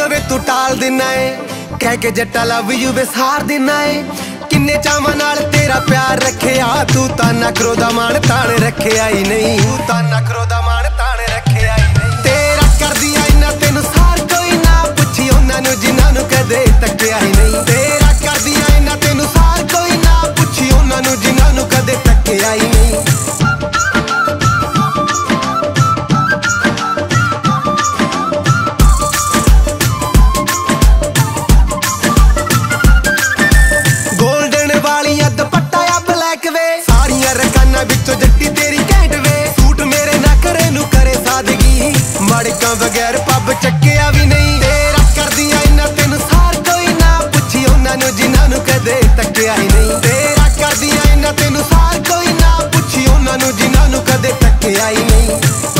जो वे तू टाल देना है, कह के जट्टा लव यू वे सार देना है। किन्ने चावां नाल तेरा प्यार रखेया, तू तां नखरो दा मान ताण रखेया ही नहीं, तू तां नखरो दा मान ताण रखेया ही नहीं। तेरा कर दिया इन्ना तेनू सार कोई ना पुछी उन्हां नू जिन्हां नू कदे तक्किया ही नहीं। तेरा कर दिया इन्ना तेनू सार कोई ना पुछी उन्हां नू जिन्हां नू कदे तक्किया ही नहीं। विचों जट्टी तेरी कैंट वे, सूट मेरे नखरे नू करे सादगी, मड़का बगैर पब चक्किया भी नहीं। तेरा कर दिया इन्ना तेनू सार कोई ना पुछी उन्हां नू जिन्हां नू कदे तक्किया ही नहीं। तेरा कर दिया इन्ना तेनू सार कोई ना पुछी उन्हां नू जिन्हां नू कदे तक्किया ही नहीं।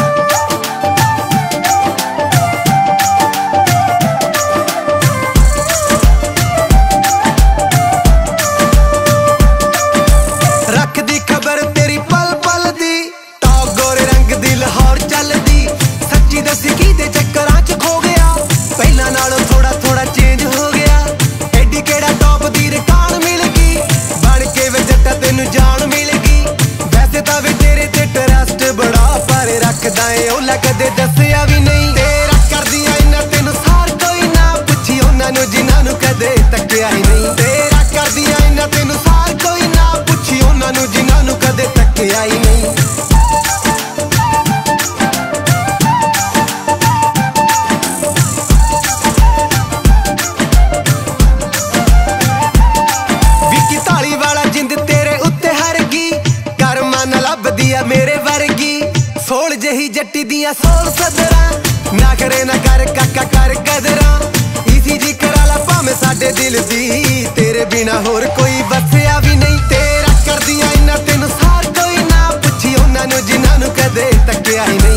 रख दी खबर तेरी पल पल दी, टॉप गोरे रंग दी लाहौर चलदी, सच्ची दसी की दे चक्करां च खो गया, पहला नालों थोड़ा थोड़ा चेंज हो गया। एडी केड़ा टॉप दी रिकार्ड मिल गई, बन के वे जट्टा तेनू जान मिल गई। वैसे तां वे तेरे ते ट्रस्ट बड़ा, पर रखदा ए ओला कदे दसिया भी नहीं। तेरा कर दिया इन्ना तेनू सार कोई ना पुछी उन्हां नू जिन्हां नू कदे तक्किया ही नहीं। तेरा कर दिया इन्ना तेनू सार कोई ना पुछी उन्हां नू जिन्हां नू कदे तक्किया ही नहीं। विकी ताली वाला जिंद तेरे उत्ते हरगी, कर मन लभदी आ मेरे वर्गी, सोल जही जट्टी दियां सोल सदरां, ना करे ना कर काका कर कदरां। इसी जी करा ला भावें साडे दिल दी, तेरे बिना होर कोई बसिया भी नहीं। तेरा कर दिया इन्ना तेनू सार कोई ना पुछी उन्हां नू जिन्हां नू कदे तक्किया ही नहीं।